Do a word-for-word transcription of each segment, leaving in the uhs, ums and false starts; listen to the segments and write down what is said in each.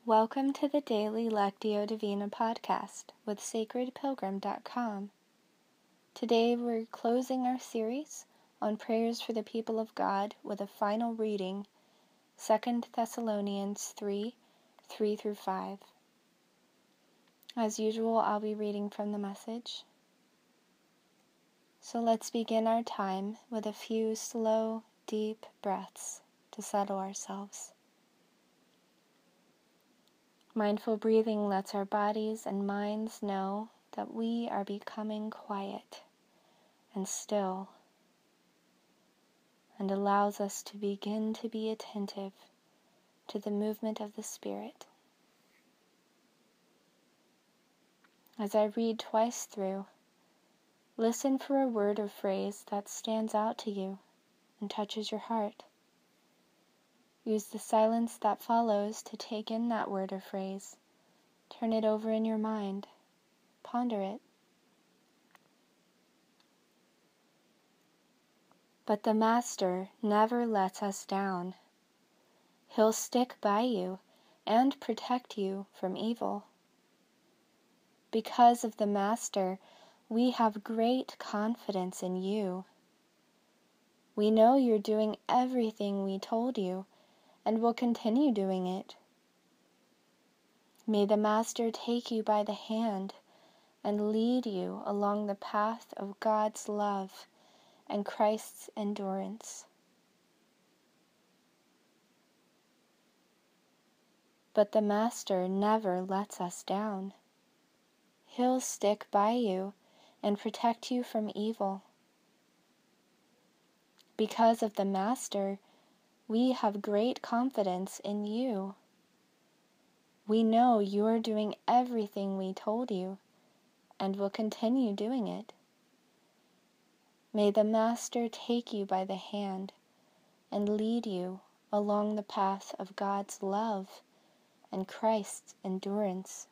Welcome to the Daily Lectio Divina podcast with sacred pilgrim dot com. Today we're closing our series on prayers for the people of God with a final reading, Second Thessalonians three, three through five. As usual, I'll be reading from the Message. So let's begin our time with a few slow, deep breaths to settle ourselves. Mindful breathing lets our bodies and minds know that we are becoming quiet and still, and allows us to begin to be attentive to the movement of the Spirit. As I read twice through, listen for a word or phrase that stands out to you and touches your heart. Use the silence that follows to take in that word or phrase. Turn it over in your mind. Ponder it. But the Master never lets us down. He'll stick by you and protect you from evil. Because of the Master, we have great confidence in you. We know you're doing everything we told you and will continue doing it. May the Master take you by the hand and lead you along the path of God's love and Christ's endurance. But the Master never lets us down. He'll stick by you and protect you from evil. Because of the Master, we have great confidence in you. We know you're doing everything we told you and will continue doing it. May the Master take you by the hand and lead you along the path of God's love and Christ's endurance.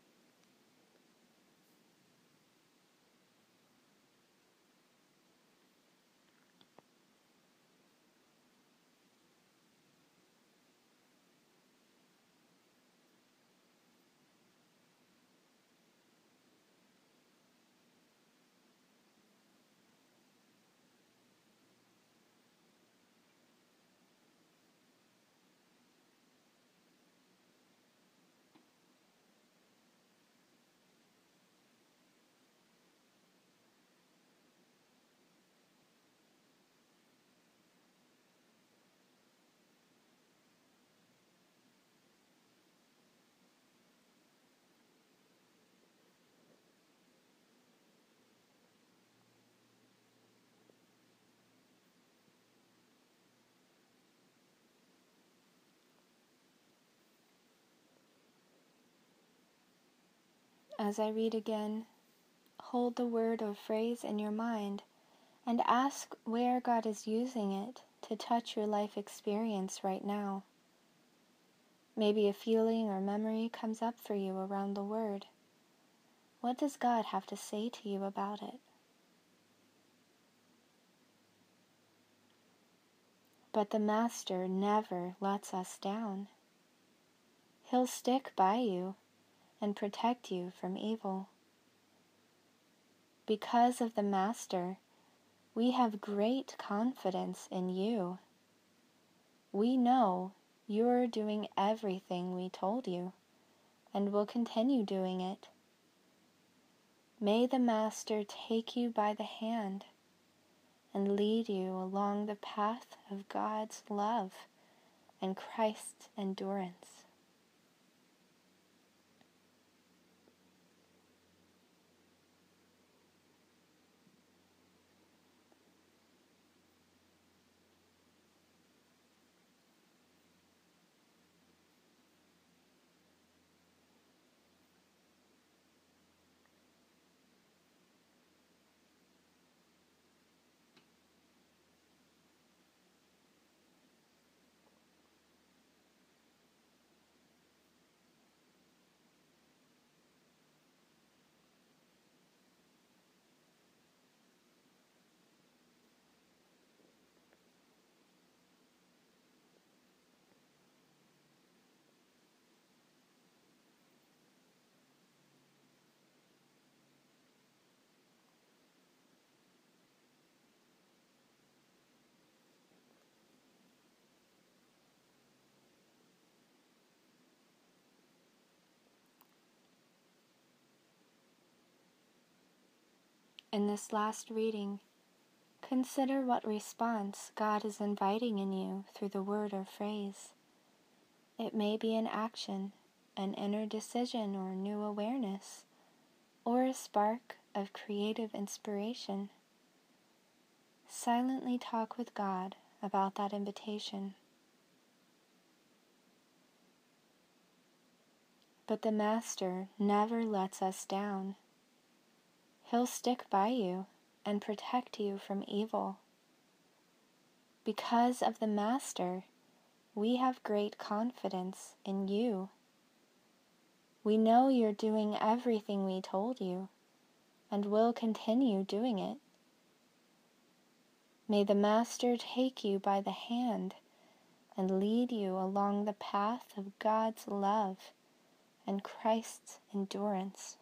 As I read again, hold the word or phrase in your mind and ask where God is using it to touch your life experience right now. Maybe a feeling or memory comes up for you around the word. What does God have to say to you about it? But the Master never lets us down. He'll stick by you and protect you from evil. Because of the Master, we have great confidence in you. We know you're doing everything we told you and will continue doing it. May the Master take you by the hand and lead you along the path of God's love and Christ's endurance. In this last reading, consider what response God is inviting in you through the word or phrase. It may be an action, an inner decision or new awareness, or a spark of creative inspiration. Silently talk with God about that invitation. But the Master never lets us down. He'll stick by you and protect you from evil. Because of the Master, we have great confidence in you. We know you're doing everything we told you, and will continue doing it. May the Master take you by the hand and lead you along the path of God's love and Christ's endurance.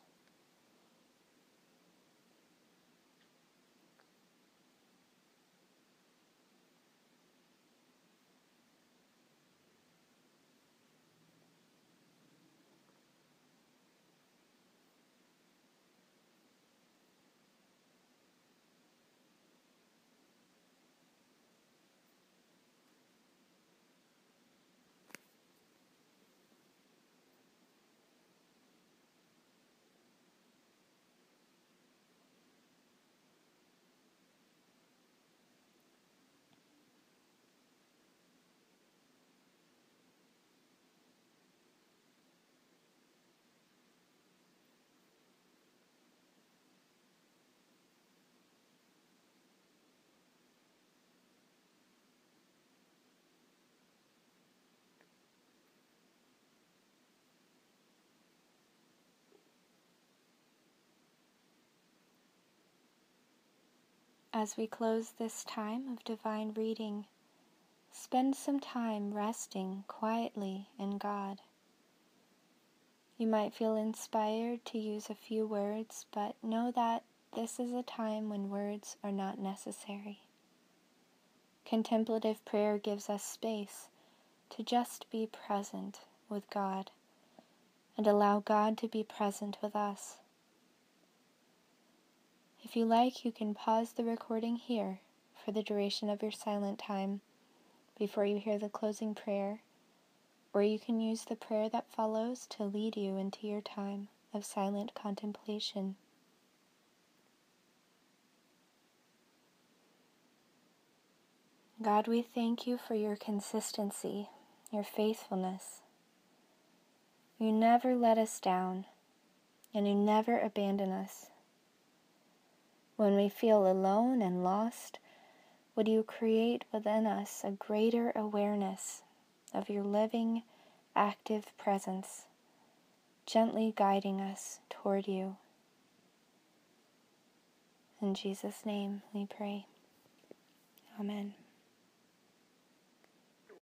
As we close this time of divine reading, spend some time resting quietly in God. You might feel inspired to use a few words, but know that this is a time when words are not necessary. Contemplative prayer gives us space to just be present with God and allow God to be present with us. If you like, you can pause the recording here for the duration of your silent time before you hear the closing prayer, or you can use the prayer that follows to lead you into your time of silent contemplation. God, we thank you for your consistency, your faithfulness. You never let us down, and you never abandon us. When we feel alone and lost, would you create within us a greater awareness of your living, active presence, gently guiding us toward you. In Jesus' name we pray. Amen.